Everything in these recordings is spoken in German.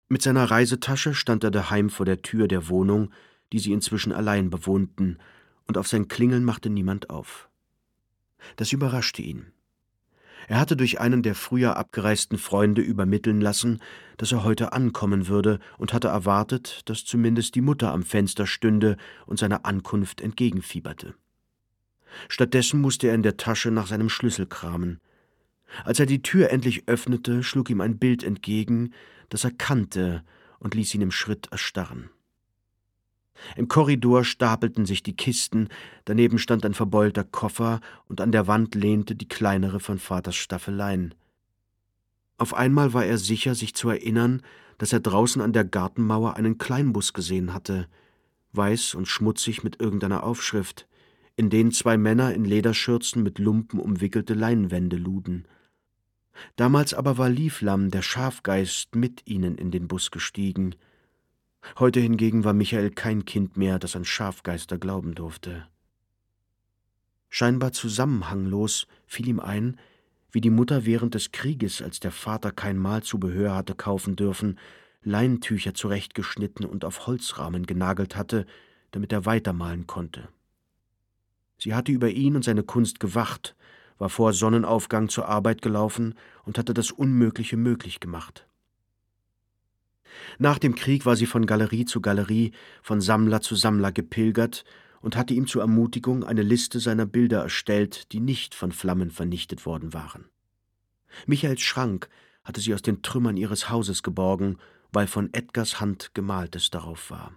Mit seiner Reisetasche stand er daheim vor der Tür der Wohnung, die sie inzwischen allein bewohnten, und auf sein Klingeln machte niemand auf. Das überraschte ihn. Er hatte durch einen der früher abgereisten Freunde übermitteln lassen, dass er heute ankommen würde, und hatte erwartet, dass zumindest die Mutter am Fenster stünde und seiner Ankunft entgegenfieberte. Stattdessen musste er in der Tasche nach seinem Schlüssel kramen. Als er die Tür endlich öffnete, schlug ihm ein Bild entgegen, das er kannte, und ließ ihn im Schritt erstarren. Im Korridor stapelten sich die Kisten, daneben stand ein verbeulter Koffer, und an der Wand lehnte die kleinere von Vaters Staffeleien. Auf einmal war er sicher, sich zu erinnern, dass er draußen an der Gartenmauer einen Kleinbus gesehen hatte, weiß und schmutzig mit irgendeiner Aufschrift, in den 2 Männer in Lederschürzen mit Lumpen umwickelte Leinwände luden. Damals aber war Lieflam, der Schafgeist, mit ihnen in den Bus gestiegen. Heute hingegen war Michael kein Kind mehr, das an Schafgeister glauben durfte. Scheinbar zusammenhanglos fiel ihm ein, wie die Mutter während des Krieges, als der Vater kein Malzubehör hatte kaufen dürfen, Leintücher zurechtgeschnitten und auf Holzrahmen genagelt hatte, damit er weitermalen konnte. Sie hatte über ihn und seine Kunst gewacht, war vor Sonnenaufgang zur Arbeit gelaufen und hatte das Unmögliche möglich gemacht. Nach dem Krieg war sie von Galerie zu Galerie, von Sammler zu Sammler gepilgert und hatte ihm zur Ermutigung eine Liste seiner Bilder erstellt, die nicht von Flammen vernichtet worden waren. Michaels Schrank hatte sie aus den Trümmern ihres Hauses geborgen, weil von Edgars Hand Gemaltes darauf war.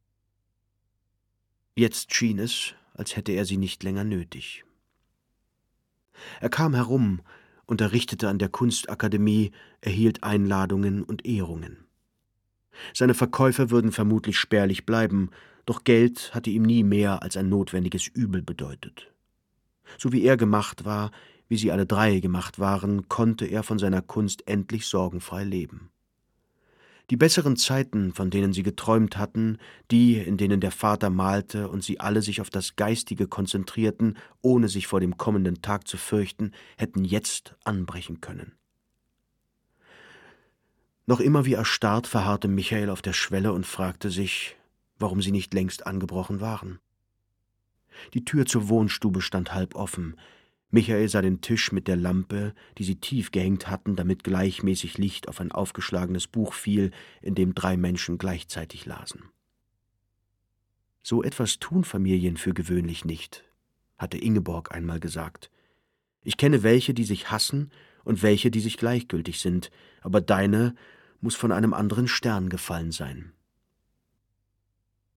Jetzt schien es, als hätte er sie nicht länger nötig. Er kam herum, unterrichtete an der Kunstakademie, erhielt Einladungen und Ehrungen. Seine Verkäufe würden vermutlich spärlich bleiben, doch Geld hatte ihm nie mehr als ein notwendiges Übel bedeutet. So wie er gemacht war, wie sie alle 3 gemacht waren, konnte er von seiner Kunst endlich sorgenfrei leben. Die besseren Zeiten, von denen sie geträumt hatten, die, in denen der Vater malte und sie alle sich auf das Geistige konzentrierten, ohne sich vor dem kommenden Tag zu fürchten, hätten jetzt anbrechen können. Noch immer wie erstarrt verharrte Michael auf der Schwelle und fragte sich, warum sie nicht längst angebrochen waren. Die Tür zur Wohnstube stand halb offen. Michael sah den Tisch mit der Lampe, die sie tief gehängt hatten, damit gleichmäßig Licht auf ein aufgeschlagenes Buch fiel, in dem 3 Menschen gleichzeitig lasen. »So etwas tun Familien für gewöhnlich nicht«, hatte Ingeborg einmal gesagt. »Ich kenne welche, die sich hassen und welche, die sich gleichgültig sind, aber deine muss von einem anderen Stern gefallen sein.«